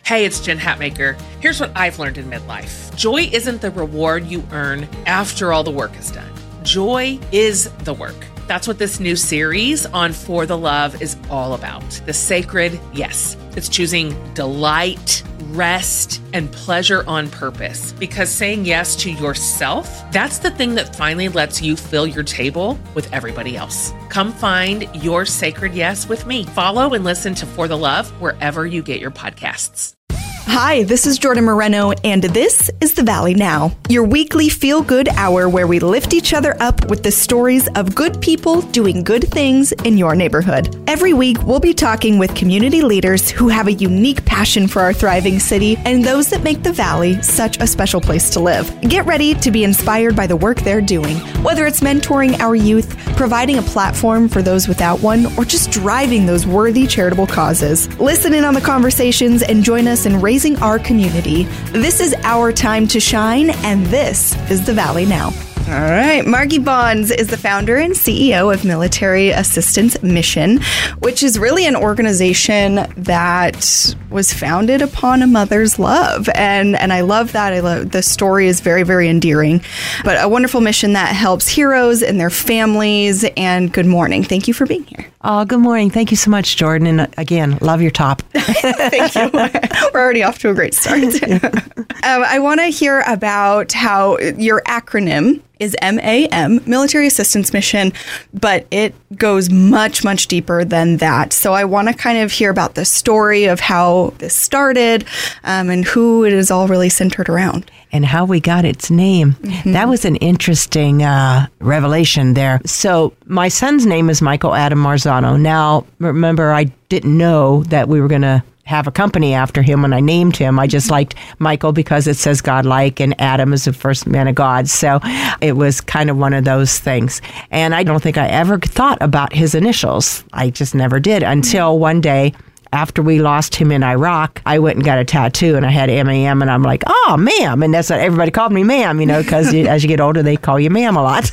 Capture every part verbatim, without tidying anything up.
Hey, it's Jen Hatmaker. Here's what I've learned in midlife. Joy isn't the reward you earn after all the work is done. Joy is the work. That's what this new series on For the Love is all about. The sacred yes. It's choosing delight, rest, and pleasure on purpose. Because saying yes to yourself, that's the thing that finally lets you fill your table with everybody else. Come find your sacred yes with me. Follow and listen to For the Love wherever you get your podcasts. Hi, this is Jordan Moreno, and this is The Valley Now, your weekly feel-good hour where we lift each other up with the stories of good people doing good things in your neighborhood. Every week, we'll be talking with community leaders who have a unique passion for our thriving city and those that make the Valley such a special place to live. Get ready to be inspired by the work they're doing, whether it's mentoring our youth, providing a platform for those without one, or just driving those worthy charitable causes. Listen in on the conversations and join us in raising our community. This is our time to shine, and this is The Valley Now. All right. Margie Bonds is the founder and C E O of Military Assistance Mission, which is really an organization that was founded upon a mother's love. And and I love that. I love the story is very, very endearing. But a wonderful mission that helps heroes and their families. And good morning. Thank you for being here. Oh, good morning. Thank you so much, Jordan. And again, love your top. Thank you. We're already off to a great start. um, I want to hear about how your acronym is M A M, Military Assistance Mission, but it goes much, much deeper than that. So I want to kind of hear about the story of how this started um, and who it is all really centered around. And how we got its name. Mm-hmm. That was an interesting uh, revelation there. So my son's name is Michael Adam Marzano. Now, remember, I didn't know that we were going to have a company after him when I named him. I just liked Michael because it says God-like, and Adam is the first man of God. So it was kind of one of those things. And I don't think I ever thought about his initials. I just never did until one day, after we lost him in Iraq, I went and got a tattoo, and I had M A M, and I'm like, oh, ma'am. And that's what everybody called me, ma'am, you know, because as you get older, they call you ma'am a lot.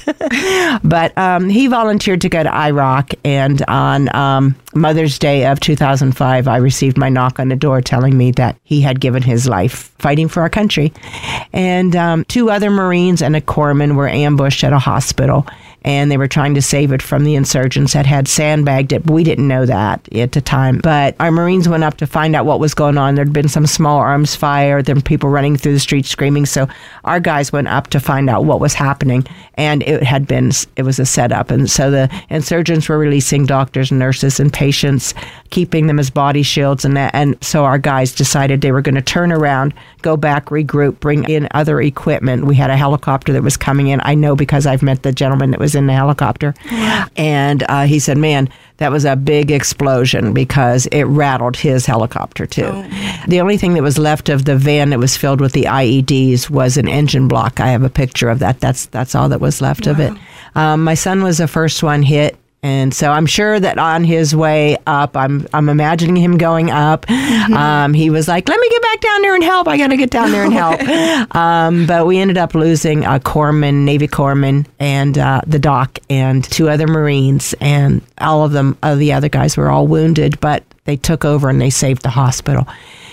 But um, he volunteered to go to Iraq, and on um, Mother's Day of two thousand five, I received my knock on the door telling me that he had given his life fighting for our country. And um, two other Marines and a corpsman were ambushed at a hospital, and they were trying to save it from the insurgents that had sandbagged it. We didn't know that at the time. But our Marines went up to find out what was going on. There'd been some small arms fire. There were people running through the streets screaming. So our guys went up to find out what was happening. And it had been, it was a setup. And so the insurgents were releasing doctors, nurses, and patients, keeping them as body shields. And that, and so our guys decided they were going to turn around, go back, regroup, bring in other equipment. We had a helicopter that was coming in. I know because I've met the gentleman that was in the helicopter. Yeah. And uh, he said, man, that was a big explosion because it rattled his helicopter too. Oh. The only thing that was left of the van that was filled with the I E Ds was an engine block. I have a picture of that. That's that's all that was left wow. of it. Um, my son was the first one hit. And so I'm sure that on his way up, I'm I'm imagining him going up. Mm-hmm. Um, he was like, let me get back down there and help. I got to get down there and help. um, but we ended up losing a corpsman, Navy corpsman, and uh, the doc, and two other Marines. And all of them, uh, the other guys were all wounded, but they took over and they saved the hospital.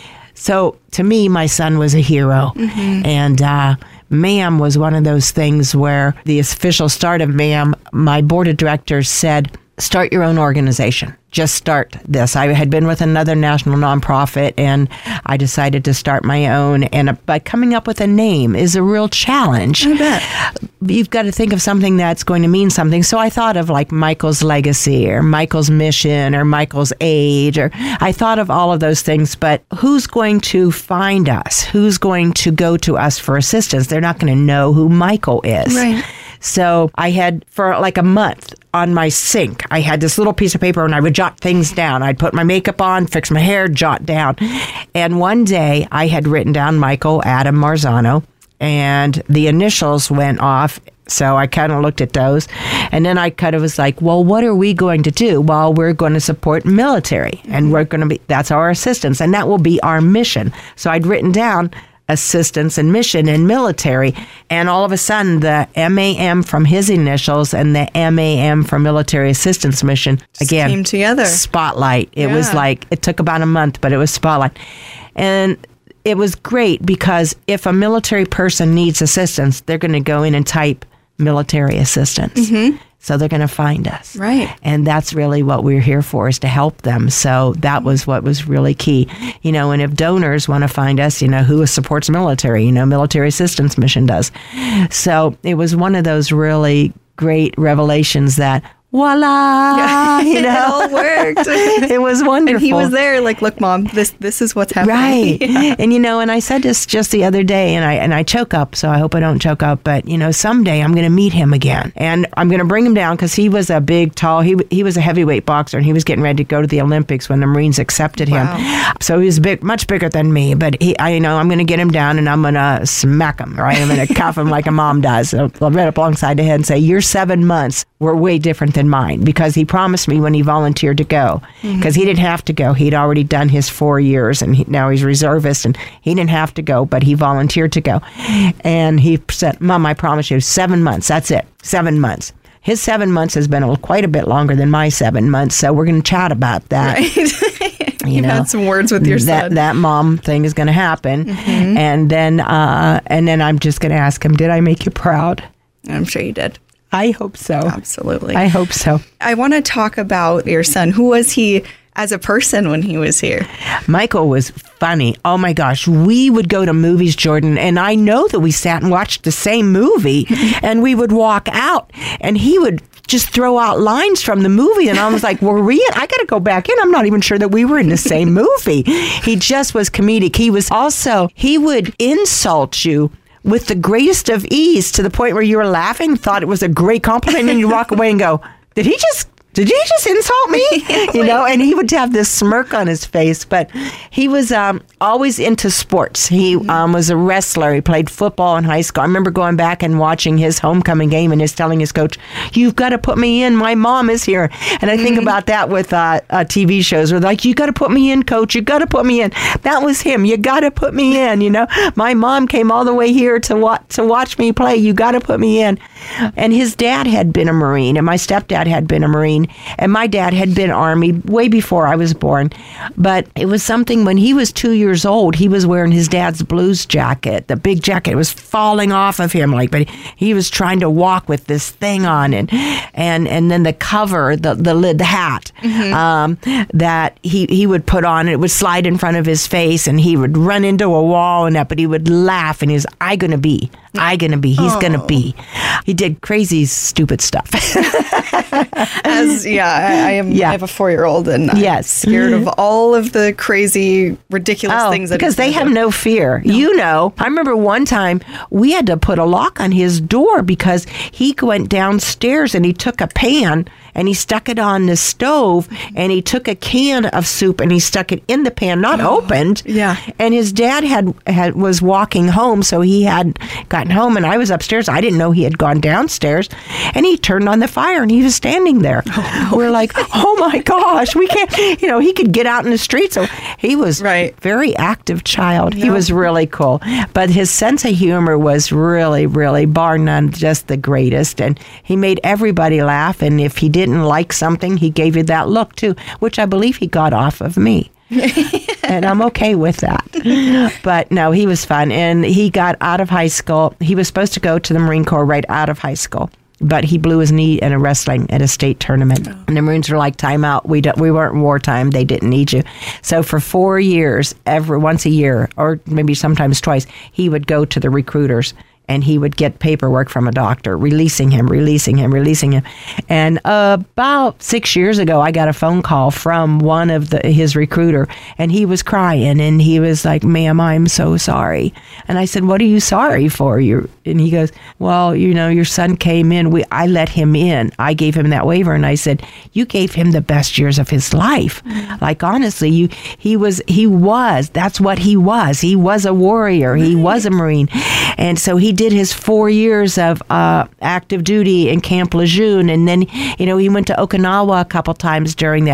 So to me, my son was a hero. Mm-hmm. And uh MAM was one of those things where the official start of MAM, my board of directors said, start your own organization. Just start this. I had been with another national nonprofit, and I decided to start my own. And by coming up with a name is a real challenge. I bet. You've got to think of something that's going to mean something. So I thought of like Michael's legacy or Michael's mission or Michael's age, or I thought of all of those things. But who's going to find us? Who's going to go to us for assistance? They're not going to know who Michael is. Right. So I had, for like a month on my sink, I had this little piece of paper and I would jot things down. I'd put my makeup on, fix my hair, jot down. And one day I had written down Michael Adam Marzano, and the initials went off. So I kind of looked at those, and then I kind of was like, well, what are we going to do? Well, we're going to support military, and we're going to be, that's our assistance, and that will be our mission. So I'd written down assistance and mission in military. And all of a sudden, the M A M from his initials and the M A M from military assistance mission, Just again, came together. Spotlight. It Yeah. was like, it took about a month, but it was spotlight. And it was great because if a military person needs assistance, they're going to go in and type military assistance. Mm-hmm. So they're going to find us. Right. And that's really what we're here for, is to help them. So that was what was really key. You know, and if donors want to find us, you know, who supports military, you know, military assistance mission does. So it was one of those really great revelations that, voila, Yeah. you know, It all worked. It was wonderful. And he was there like, look, Mom, this this is what's happening. Right. Yeah. And, you know, and I said this just the other day, and I and I choke up, so I hope I don't choke up. But, you know, someday I'm going to meet him again. And I'm going to bring him down because he was a big, tall, he he was a heavyweight boxer, and he was getting ready to go to the Olympics when the Marines accepted him. Wow. So he was big, much bigger than me. But, he, I you know, I'm going to get him down, and I'm going to smack him, right? I'm going to cuff him like a mom does. So I'll right up alongside the head and say, your seven months were way different than mine, because he promised me when he volunteered to go, because mm-hmm. he didn't have to go. He'd already done his four years, and he, now he's reservist, and he didn't have to go, but he volunteered to go. And he said, Mom, I promise you, seven months, that's it, seven months. His seven months has been a, quite a bit longer than my seven months, so we're going to chat about that. Right. You You've know, had some words with your that, son. That mom thing is going to happen. Mm-hmm. And then uh, and then I'm just going to ask him, did I make you proud? I'm sure you did. I hope so. Absolutely. I hope so. I want to talk about your son. Who was he as a person when he was here? Michael was funny. Oh my gosh. We would go to movies, Jordan, and I know that we sat and watched the same movie, and we would walk out, and he would just throw out lines from the movie, and I was like, were we in? I got to go back in. I'm not even sure that we were in the same movie. He just was comedic. He was also, he would insult you with the greatest of ease, to the point where you were laughing, thought it was a great compliment, and you walk away and go, did he just did he just insult me? You know, and he would have this smirk on his face. But he was um, always into sports. He um, was a wrestler. He played football in high school. I remember going back and watching his homecoming game, and he's telling his coach, you've got to put me in. My mom is here. And I think mm-hmm. about that with uh, uh, T V shows where they're like, you got to put me in, coach. You got to put me in. That was him. You got to put me in. You know, my mom came all the way here to, wa- to watch me play. You got to put me in. And his dad had been a Marine, and my stepdad had been a Marine. And my dad had been Army way before I was born. But it was something when he was two years old, he was wearing his dad's blues jacket. The big jacket was falling off of him, like, but he was trying to walk with this thing on, and and and then the cover, the the lid, the hat mm-hmm. um, that he he would put on, it would slide in front of his face, and he would run into a wall and that, but he would laugh, and he's I gonna be, I gonna be, he's oh. gonna be. He did crazy, stupid stuff. As yeah, I, I am. Yeah. I have a four-year-old, and I'm yes. scared of all of the crazy, ridiculous oh, things. That because they have do. no fear. No. You know, I remember one time we had to put a lock on his door because he went downstairs and he took a pan and he stuck it on the stove, and he took a can of soup and he stuck it in the pan, not oh, opened. Yeah. And his dad had, had was walking home, so he had gotten home, and I was upstairs. I didn't know he had gone downstairs, and he turned on the fire, and he was standing there. Oh, no. We're like, oh my gosh, we can't. You know, he could get out in the street. So he was right. very active child. No. He was really cool, but his sense of humor was really, really, bar none, just the greatest. And he made everybody laugh. And if he didn't like something, he gave you that look too, which I believe he got off of me. And I'm okay with that. But no, he was fun. And he got out of high school. He was supposed to go to the Marine Corps right out of high school, but he blew his knee in a wrestling at a state tournament. Oh. And the Marines were like, time out. We don't, we weren't in wartime. They didn't need you. So for four years, every once a year, or maybe sometimes twice, he would go to the recruiters, and he would get paperwork from a doctor, releasing him, releasing him, releasing him. And uh, about six years ago, I got a phone call from one of the, his recruiter, and he was crying, and he was like, ma'am, I'm so sorry. And I said, what are you sorry for? You And he goes, well, you know, your son came in. We I let him in. I gave him that waiver, and I said, you gave him the best years of his life. Mm-hmm. Like, honestly, you he was, he was, that's what he was. He was a warrior. He was a Marine. And so he did his four years of uh, active duty in Camp Lejeune, and then, you know, he went to Okinawa a couple times during that.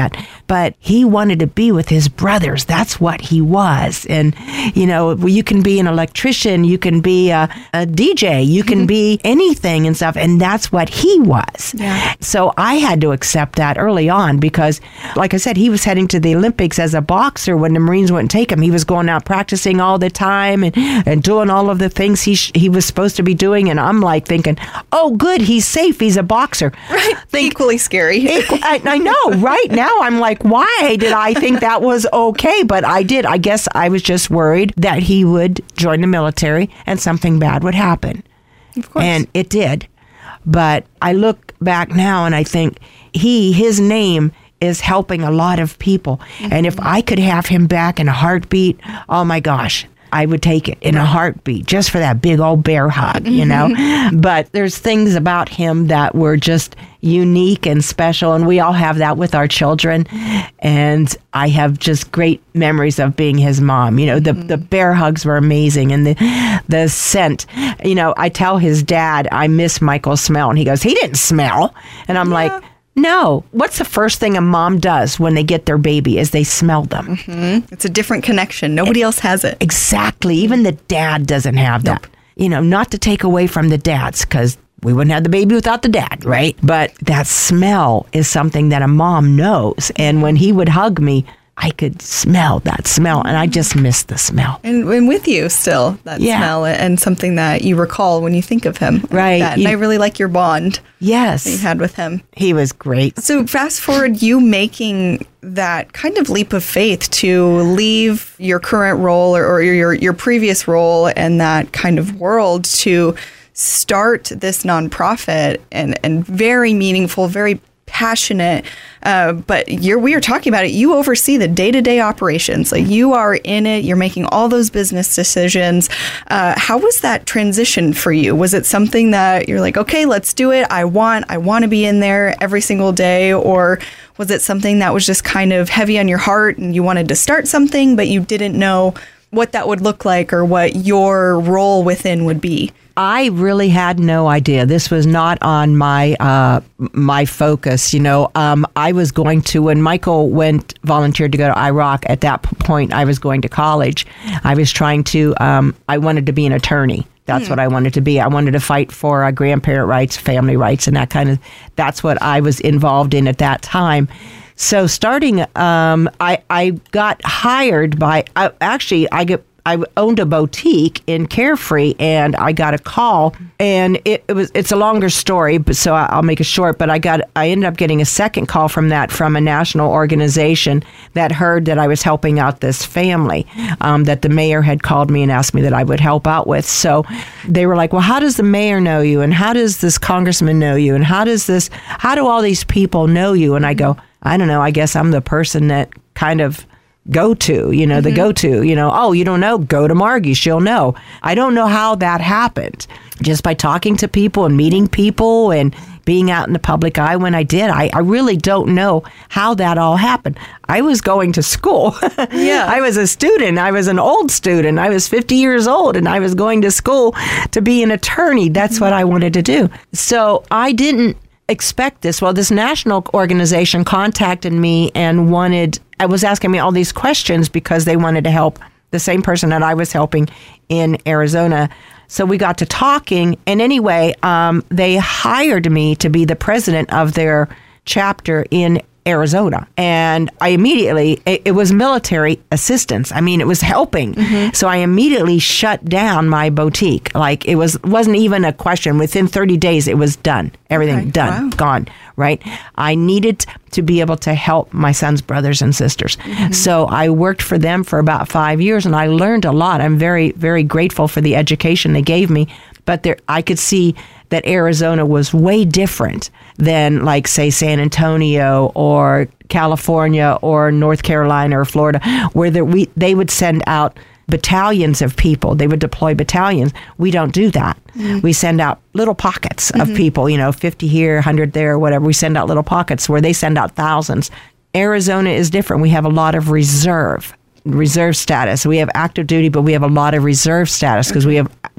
but he wanted to be with his brothers. That's what he was. And, you know, you can be an electrician, you can be a, a D J, you can mm-hmm. be anything and stuff. And that's what he was. Yeah. So I had to accept that early on because, like I said, he was heading to the Olympics as a boxer when the Marines wouldn't take him. He was going out practicing all the time and, and doing all of the things he sh- he was supposed to be doing. And I'm like thinking, oh, good, he's safe. He's a boxer. Right. Think, Equally scary. Equal, I, I know. Right now, I'm like, why did I think that was okay? But I did. I guess I was just worried that he would join the military and something bad would happen. Of course. And it did. But I look back now and I think he, his name is helping a lot of people. Mm-hmm. And if I could have him back in a heartbeat, oh my gosh, I would take it in a heartbeat just for that big old bear hug, you know. Mm-hmm. But there's things about him that were just unique and special, and we all have that with our children. And I have just great memories of being his mom. You know, the mm-hmm. the bear hugs were amazing, and the the scent. You know, I tell his dad I miss Michael's smell, and he goes, he didn't smell, and I'm yeah. like, no. What's the first thing a mom does when they get their baby is they smell them. Mm-hmm. It's a different connection. Nobody it, else has it. Exactly. Even the dad doesn't have that. Nope. You know, not to take away from the dads, because we wouldn't have the baby without the dad, right? But that smell is something that a mom knows. And when he would hug me, I could smell that smell, and I just miss the smell. And, and with you still, that yeah. smell, and something that you recall when you think of him. Right. That. And you, I really like your bond yes. that you had with him. He was great. So fast forward, you making that kind of leap of faith to leave your current role or, or your your previous role and that kind of world to start this nonprofit and, and very meaningful, very passionate, uh, but you're we were talking about it. You oversee the day-to-day operations. Like you are in it. You're making all those business decisions. Uh, how was that transition for you? Was it something that you're like, okay, let's do it. I want, I want to be in there every single day, or was it something that was just kind of heavy on your heart and you wanted to start something, but you didn't know what that would look like or what your role within would be? I really had no idea. This was not on my uh, my focus. You know, um, I was going to, when Michael went, volunteered to go to Iraq, at that point I was going to college. I was trying to, um, I wanted to be an attorney. That's mm. what I wanted to be. I wanted to fight for uh, grandparent rights, family rights, and that kind of, that's what I was involved in at that time. So starting, um, I, I got hired by, uh, actually, I get, I owned a boutique in Carefree, and I got a call, and it, it was it's a longer story, but so I'll make it short. But I got I ended up getting a second call from that from a national organization that heard that I was helping out this family, um, that the mayor had called me and asked me that I would help out with. So they were like, well, how does the mayor know you, and how does this congressman know you, and how does this how do all these people know you? And I go, I don't know. I guess I'm the person that kind of go to, you know, mm-hmm. the go to, you know, oh, you don't know, go to Margie, she'll know. I don't know how that happened. Just by talking to people and meeting people and being out in the public eye when I did. I, I really don't know how that all happened. I was going to school. Yeah. I was a student. I was an old student. I was fifty years old, and I was going to school to be an attorney. That's mm-hmm. what I wanted to do. So I didn't expect this. Well, this national organization contacted me and wanted, I was asking me all these questions because they wanted to help the same person that I was helping in Arizona. So we got to talking, and anyway, um, they hired me to be the president of their chapter in Arizona. And I immediately, it, it was military assistance. I mean, it was helping. Mm-hmm. So I immediately shut down my boutique. Like it was, wasn't even a question. Within thirty days, it was done. Everything okay. done, wow. gone, right? I needed to be able to help my son's brothers and sisters. Mm-hmm. So I worked for them for about five years and I learned a lot. I'm very, very grateful for the education they gave me. But there, I could see that Arizona was way different than, like, say, San Antonio or California or North Carolina or Florida, where there, we they would send out battalions of people. They would deploy battalions. We don't do that. Mm-hmm. We send out little pockets of mm-hmm. people, you know, fifty here, one hundred there, whatever. We send out little pockets where they send out thousands. Arizona is different. We have a lot of reserve. reserve status. We have active duty, but we have a lot of reserve status because we have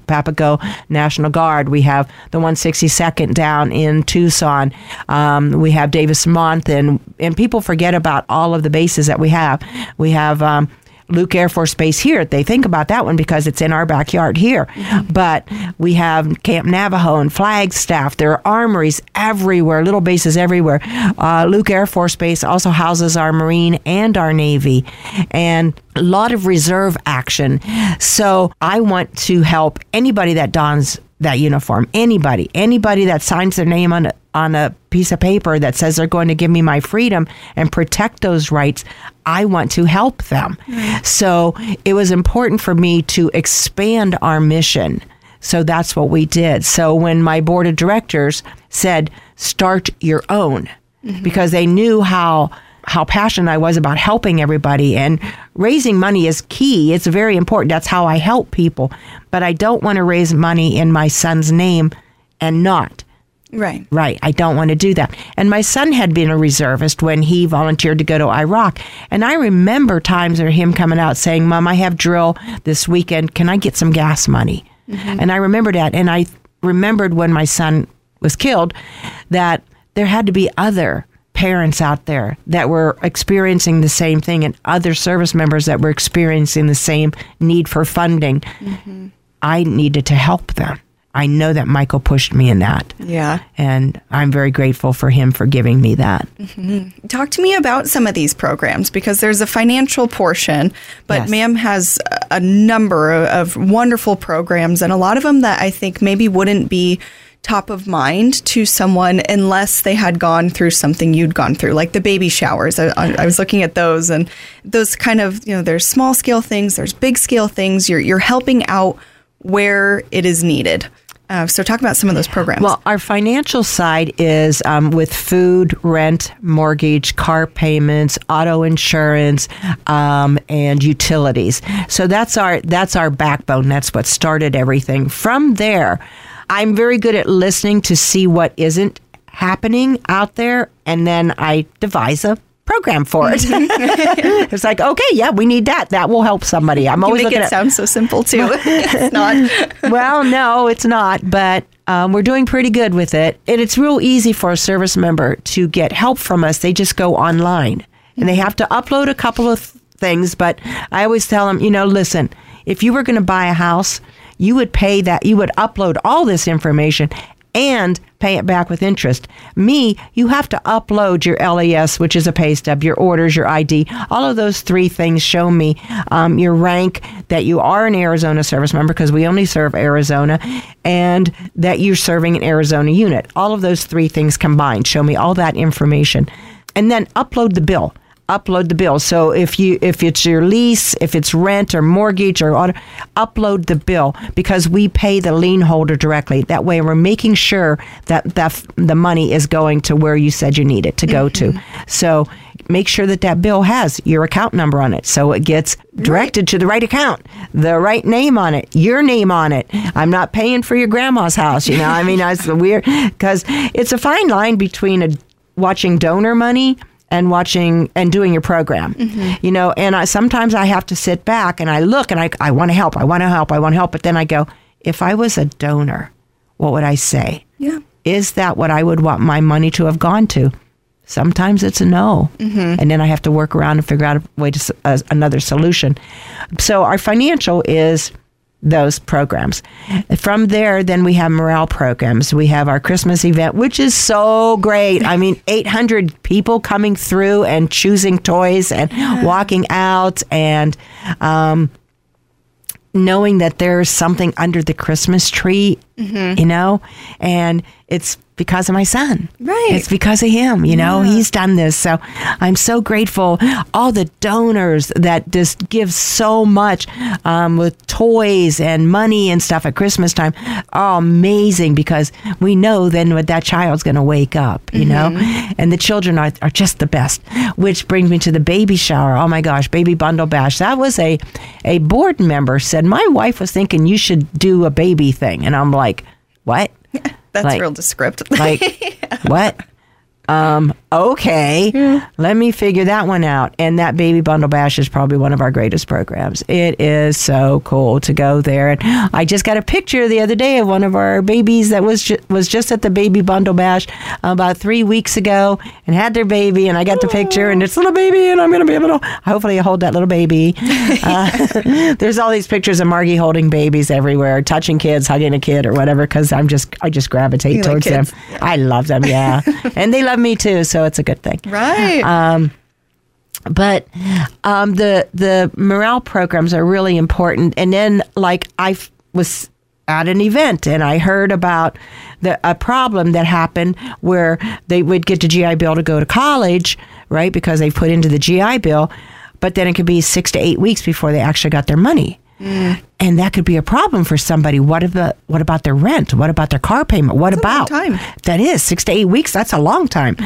Papago National Guard. We have the one sixty-second down in Tucson. Um, we have Davis-Monthan, and, and people forget about all of the bases that we have. We have um, Luke Air Force Base here. They think about that one because it's in our backyard here. Mm-hmm. But we have Camp Navajo and Flagstaff. There are armories everywhere, little bases everywhere. Uh, Luke Air Force Base also houses our Marine and our Navy, and a lot of reserve action. So I want to help anybody that dons that uniform, anybody, anybody that signs their name on a, on a piece of paper that says they're going to give me my freedom and protect those rights. I want to help them. Mm-hmm. So it was important for me to expand our mission. So that's what we did. So when my board of directors said, start your own, mm-hmm. because they knew how how passionate I was about helping everybody, and raising money is key. It's very important. That's how I help people. But I don't want to raise money in my son's name and not. Right. Right. I don't want to do that. And my son had been a reservist when he volunteered to go to Iraq. And I remember times of him coming out saying, Mom, I have drill this weekend. Can I get some gas money? Mm-hmm. And I remember that. And I remembered when my son was killed that there had to be other parents out there that were experiencing the same thing, and other service members that were experiencing the same need for funding. Mm-hmm. I needed to help them. I know that Michael pushed me in that. Yeah. And I'm very grateful for him for giving me that. Mm-hmm. Talk to me about some of these programs, because there's a financial portion, but yes. ma'am has a number of wonderful programs, and a lot of them that I think maybe wouldn't be top of mind to someone unless they had gone through something you'd gone through, like the baby showers. I, I was looking at those, and those kind of, you know, there's small scale things, there's big scale things. You're you're helping out where it is needed. Uh, so talk about some of those programs. Well, our financial side is um, with food, rent, mortgage, car payments, auto insurance, um, and utilities. So that's our that's our backbone. That's what started everything. From there, I'm very good at listening to see what isn't happening out there, and then I devise a program for it. It's like, okay, yeah, we need that. That will help somebody. I'm you always make looking it at sound so simple too. It's not. Well, no, it's not. But um, we're doing pretty good with it, and it's real easy for a service member to get help from us. They just go online, and they have to upload a couple of things. But I always tell them, you know, listen, if you were going to buy a house, you would pay that, you would upload all this information and pay it back with interest. Me, you have to upload your L A S, which is a pay stub, your orders, your I D. All of those three things show me um, your rank, that you are an Arizona service member, because we only serve Arizona, and that you're serving an Arizona unit. All of those three things combined show me all that information. And then upload the bill. Upload the bill. So if you if it's your lease, if it's rent or mortgage or auto, upload the bill, because we pay the lien holder directly. That way we're making sure that, that the money is going to where you said you need it to go mm-hmm. to. So make sure that that bill has your account number on it, so it gets directed right to the right account, the right name on it, your name on it. I'm not paying for your grandma's house, you know. I mean, that's weird, because it's a fine line between a, watching donor money and watching and doing your program, mm-hmm. you know, and I, sometimes I have to sit back and I look and I, I want to help, I want to help, I want to help. But then I go, if I was a donor, what would I say? Yeah. Is that what I would want my money to have gone to? Sometimes it's a no. Mm-hmm. And then I have to work around and figure out a way to uh, another solution. So our financial is those programs. From there, then we have morale programs. We have our Christmas event, which is so great. I mean, eight hundred people coming through and choosing toys and walking out, and um, knowing that there's something under the Christmas tree, mm-hmm. you know, and it's because of my son. Right. It's because of him, you know, yeah. he's done this. So I'm so grateful. All the donors that just give so much um, with toys and money and stuff at Christmas time are amazing, because we know then what that child's going to wake up, you mm-hmm. know, and the children are, are just the best, which brings me to the baby shower. Oh my gosh, baby bundle bash. That was a, a board member said, my wife was thinking you should do a baby thing. And I'm like, what? That's like, real descriptive. Like, yeah. what? Um, okay, yeah. Let me figure that one out. And that Baby Bundle Bash is probably one of our greatest programs. It is so cool to go there. And I just got a picture the other day of one of our babies that was ju- was just at the Baby Bundle Bash about three weeks ago and had their baby. And I got the picture, and it's a little baby, and I'm going to be able to hopefully hold that little baby. Uh, there's all these pictures of Margie holding babies everywhere, touching kids, hugging a kid, or whatever. Because I'm just I just gravitate you towards like them. Yeah. I love them. Yeah, and they love me too, so it's a good thing. Right. Um, but um, the the morale programs are really important. And then, like, I f- was at an event and I heard about the a problem that happened where they would get the G I Bill to go to college, right? Because they put into the G I Bill, but then it could be six to eight weeks before they actually got their money. Mm. And that could be a problem for somebody. What about what about their rent? What about their car payment? What that's about a long time. That is six to eight weeks. That's a long time.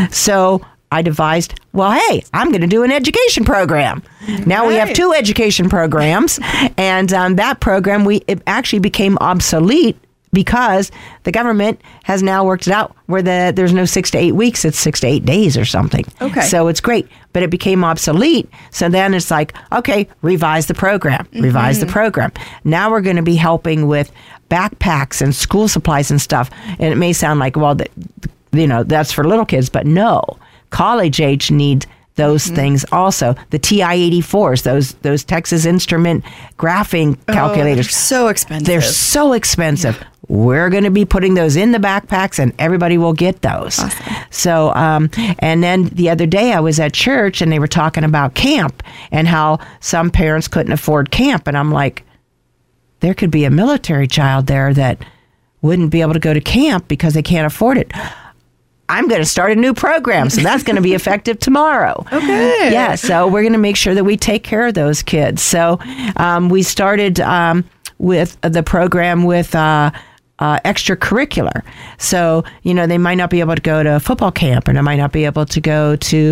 So I devised, well, hey, I'm going to do an education program. Now right. we have two education programs, and um, that program we it actually became obsolete because the government has now worked it out where the there's no six to eight weeks, it's six to eight days or something. Okay. So it's great, but it became obsolete. So then it's like, okay, revise the program, revise mm-hmm. the program. Now we're going to be helping with backpacks and school supplies and stuff. And it may sound like, well, the, you know, that's for little kids, but no, college age need those mm-hmm. things also. The T I eighty-fours, those those Texas Instrument graphing calculators. Oh, so expensive. They're so expensive. Yeah. We're going to be putting those in the backpacks, and everybody will get those. Awesome. So, um, and then the other day I was at church, and they were talking about camp and how some parents couldn't afford camp. And I'm like, there could be a military child there that wouldn't be able to go to camp because they can't afford it. I'm going to start a new program, so that's going to be effective tomorrow. Okay. Yeah, so we're going to make sure that we take care of those kids. So um, we started um, with the program with uh, uh, extracurricular. So, you know, they might not be able to go to football camp, or they might not be able to go to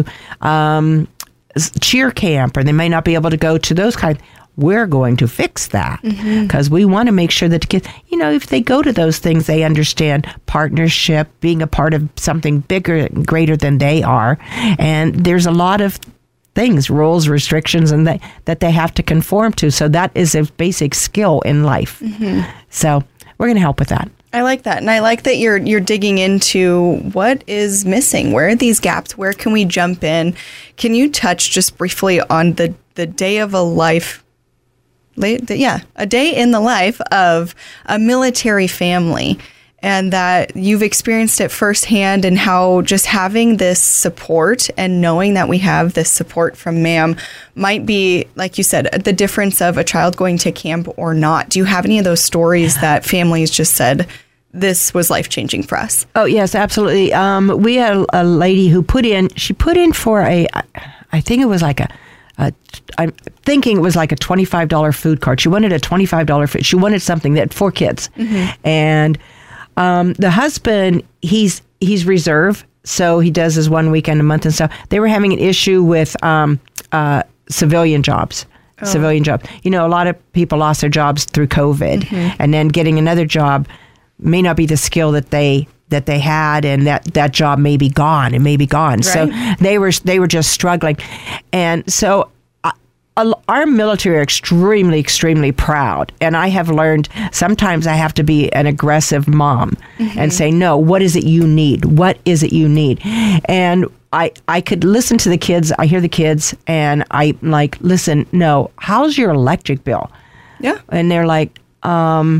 um, cheer camp, or they might not be able to go to those kinds. We're going to fix that because mm-hmm. we want to make sure that the kids, you know, if they go to those things, they understand partnership, being a part of something bigger and greater than they are. And there's a lot of things, rules, restrictions, and that, that they have to conform to. So that is a basic skill in life. Mm-hmm. So we're going to help with that. I like that. And I like that you're you're digging into what is missing. Where are these gaps? Where can we jump in? Can you touch just briefly on the, the day of a life Yeah, a day in the life of a military family, and that you've experienced it firsthand, and how just having this support and knowing that we have this support from MAM might be, like you said, the difference of a child going to camp or not. Do you have any of those stories that families just said, this was life-changing for us? Oh, yes, absolutely. Um, we had a, a lady who put in, she put in for a, I think it was like a, Uh, I'm thinking it was like a twenty-five dollars food card. She wanted a twenty-five dollars food. She wanted something that for kids. Mm-hmm. And um, the husband, he's he's reserve, so he does his one weekend a month and stuff. They were having an issue with um, uh, civilian jobs. Oh. Civilian job. You know, a lot of people lost their jobs through COVID, mm-hmm. and then getting another job may not be the skill that they that they had, and that, that job may be gone. It may be gone. Right. So they were they were just struggling. And so uh, our military are extremely, extremely proud. And I have learned sometimes I have to be an aggressive mom mm-hmm. and say, no, what is it you need? What is it you need? And I, I could listen to the kids. I hear the kids, and I like, listen, no, how's your electric bill? Yeah. And they're like, um...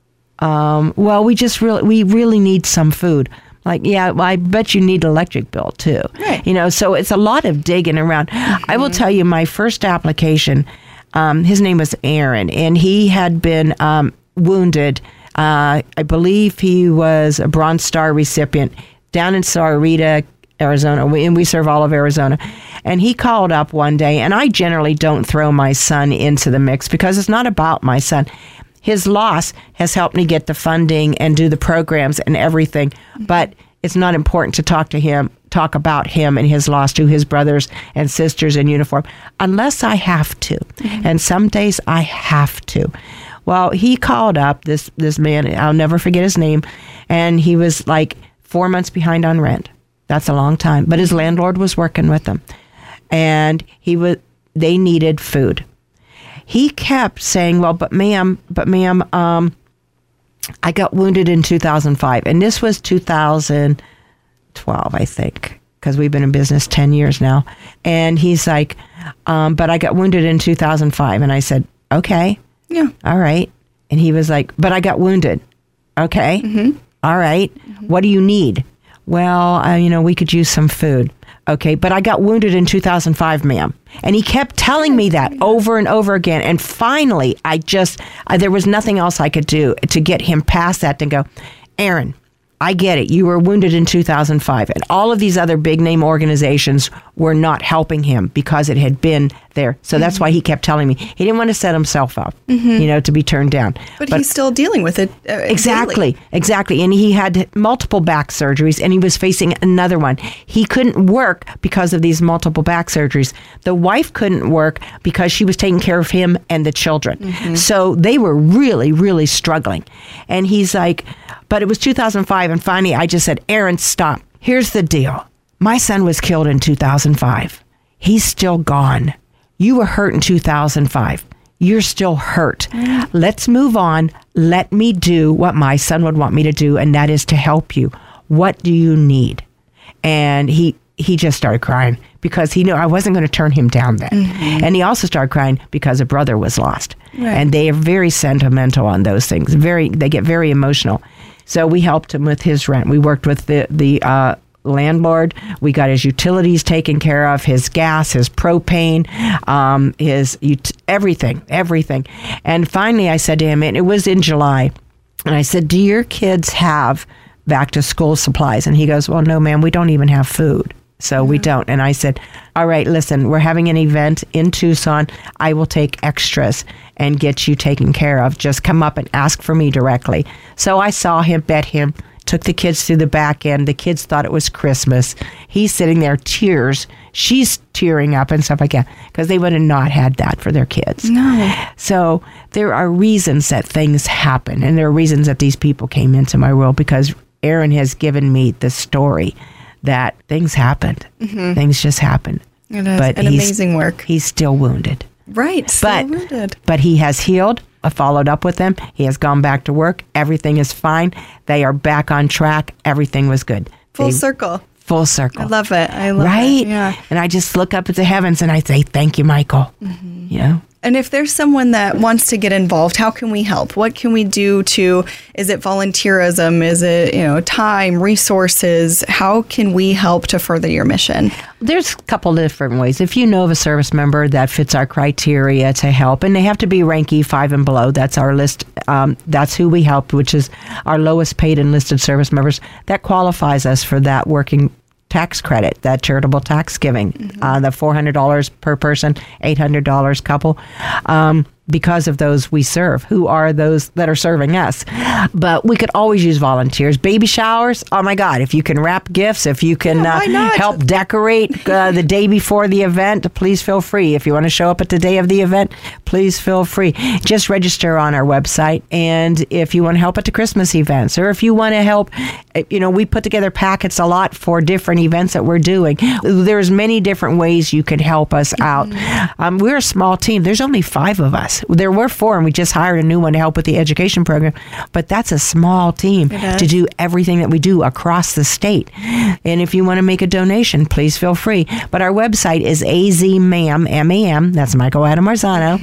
Um, well, we just really, we really need some food. Like, yeah, well, I bet you need electric bill too. Right. You know, so it's a lot of digging around. Mm-hmm. I will tell you, my first application, um, his name was Aaron, and he had been um, wounded. Uh, I believe he was a Bronze Star recipient down in Sahuarita, Arizona, we, and we serve all of Arizona. And he called up one day, and I generally don't throw my son into the mix because it's not about my son. His loss has helped me get the funding and do the programs and everything, but it's not important to talk to him, talk about him and his loss to his brothers and sisters in uniform, unless I have to. Mm-hmm. And some days I have to. Well, he called up, this, this man, I'll never forget his name, and he was like four months behind on rent. That's a long time. But his landlord was working with him, and he was. They needed food. He kept saying, "Well, but ma'am, but ma'am, um, I got wounded in two thousand five, and this was two thousand twelve, I think." Because we've been in business ten years now. And he's like, um, but I got wounded in two thousand five. And I said, okay. Yeah. All right. And he was like, but I got wounded. Okay. Mm-hmm. All right. Mm-hmm. What do you need? Well, uh, you know, we could use some food. Okay. But I got wounded in two thousand five, ma'am. And he kept telling me that over and over again. And finally, I just, uh, there was nothing else I could do to get him past that and go, Aaron, I get it. You were wounded in two thousand five, and all of these other big name organizations were not helping him because it had been there. So mm-hmm. that's why he kept telling me he didn't want to set himself up, mm-hmm. you know, to be turned down. But, but he's still dealing with it. Uh, exactly, daily. exactly. And he had multiple back surgeries, and he was facing another one. He couldn't work because of these multiple back surgeries. The wife couldn't work because she was taking care of him and the children. Mm-hmm. So they were really, really struggling. And he's like, but it was two thousand five, and finally I just said, Aaron, stop. Here's the deal. My son was killed in two thousand five. He's still gone. You were hurt in two thousand five. You're still hurt. Mm. Let's move on. Let me do what my son would want me to do, and that is to help you. What do you need? And he he just started crying because he knew I wasn't going to turn him down then. Mm-hmm. And he also started crying because a brother was lost. Right. And they are very sentimental on those things. Very, they get very emotional. So we helped him with his rent. We worked with the, the uh, landlord. We got his utilities taken care of, his gas, his propane, um, his ut- everything, everything. And finally I said to him, and it was in July, and I said, do your kids have back to school supplies? And he goes, well, no, ma'am, we don't even have food. So mm-hmm. we don't. And I said, all right, listen, we're having an event in Tucson. I will take extras and get you taken care of. Just come up and ask for me directly. So I saw him, bet him, took the kids through the back end. The kids thought it was Christmas. He's sitting there, tears. She's tearing up and stuff like that because they would have not had that for their kids. No. So there are reasons that things happen. And there are reasons that these people came into my world because Aaron has given me the story that things happened. Mm-hmm. Things just happened. It is but an amazing work. He's still wounded. Right, still but, wounded. But he has healed. I followed up with him. He has gone back to work. Everything is fine. They are back on track. Everything was good. Full they, circle. Full circle. I love it. I love right? it. Yeah. And I just look up at the heavens and I say, thank you, Michael. Mm-hmm. You know? And if there's someone that wants to get involved, how can we help? What can we do to, is it volunteerism? Is it, you know, time, resources? How can we help to further your mission? There's a couple of different ways. If you know of a service member that fits our criteria to help, and they have to be rank E five and below, that's our list. Um, that's who we help, which is our lowest paid enlisted service members. That qualifies us for that working tax credit, that charitable tax giving, mm-hmm. uh, the four hundred dollars per person, eight hundred dollars couple, um, because of those we serve, who are those that are serving us. But we could always use volunteers. Baby showers, oh my God, if you can wrap gifts, if you can yeah, uh, help decorate uh, the day before the event, please feel free. If you want to show up at the day of the event, please feel free. Just register on our website. And if you want to help at the Christmas events, or if you want to help, you know, we put together packets a lot for different events that we're doing. There's many different ways you can help us out. Mm-hmm. Um, we're a small team. There's only five of us. There were four, and we just hired a new one to help with the education program. But that's a small team to do everything that we do across the state. And if you want to make a donation, please feel free. But our website is azmam, M A M, that's Michael Adam Marzano,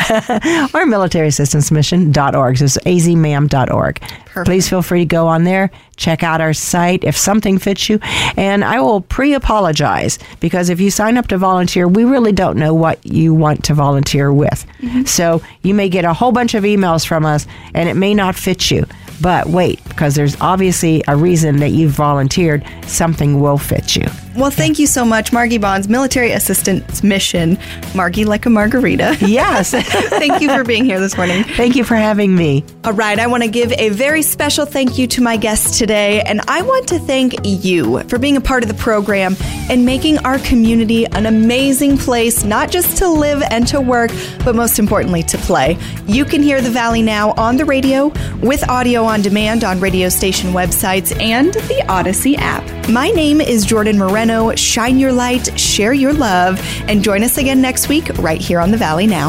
or military assistance mission dot org. So it's a z mam dot org. Perfect. Please feel free to go on there, check out our site if something fits you. And I will pre-apologize because if you sign up to volunteer, we really don't know what you want to volunteer with. Mm-hmm. So you may get a whole bunch of emails from us and it may not fit you. But wait, because there's obviously a reason that you've volunteered, something will fit you. Well, thank you so much, Margie Bonds, Military Assistance Mission. Margie like a margarita. Yes. Thank you for being here this morning. Thank you for having me. All right, I want to give a very special thank you to my guests today, and I want to thank you for being a part of the program and making our community an amazing place, not just to live and to work, but most importantly, to play. You can hear the Valley Now on the radio with audio show on demand on radio station websites and the Odyssey app. My name is Jordan Moreno. Shine your light, share your love, and join us again next week right here on The Valley Now.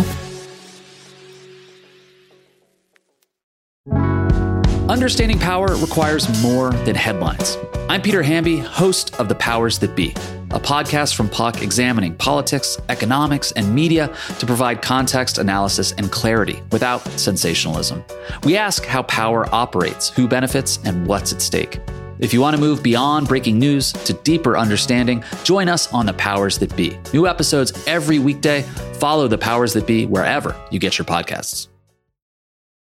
Understanding power requires more than headlines. I'm Peter Hamby, host of The Powers That Be, a podcast from Puck examining politics, economics, and media to provide context, analysis, and clarity without sensationalism. We ask how power operates, who benefits, and what's at stake. If you want to move beyond breaking news to deeper understanding, join us on The Powers That Be. New episodes every weekday. Follow The Powers That Be wherever you get your podcasts.